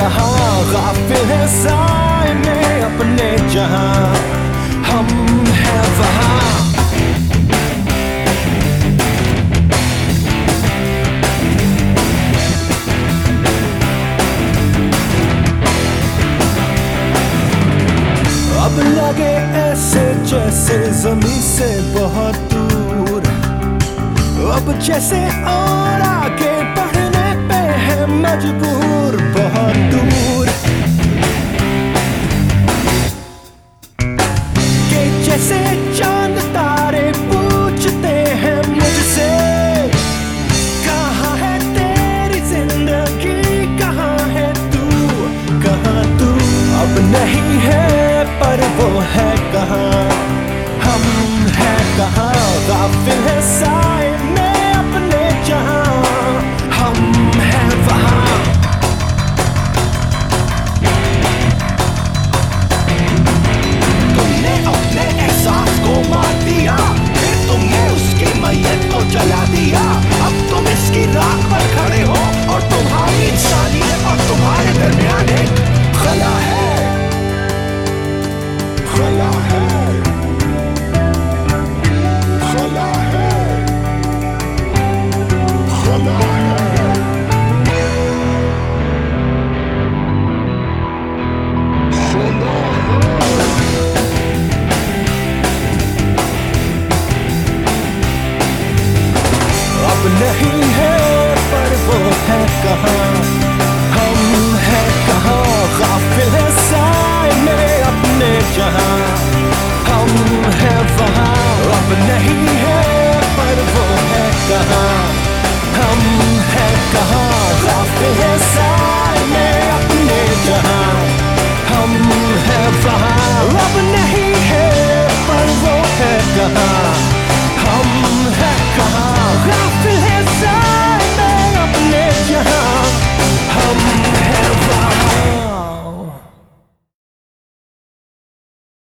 यहाँ गाफिल है साए में अपने जहाँ हम हैं वहाँ। अब लगे ऐसे जैसे ज़मीं से बहुत दूर, अब जैसे और आगे बढ़ने पे है मजबूर बहुत दूर। कि जैसे चांद तारे पूछते हैं मुझसे, कहाँ है तेरी जिंदगी, कहाँ है तू, कहाँ तू। अब नहीं है पर वो है कहाँ।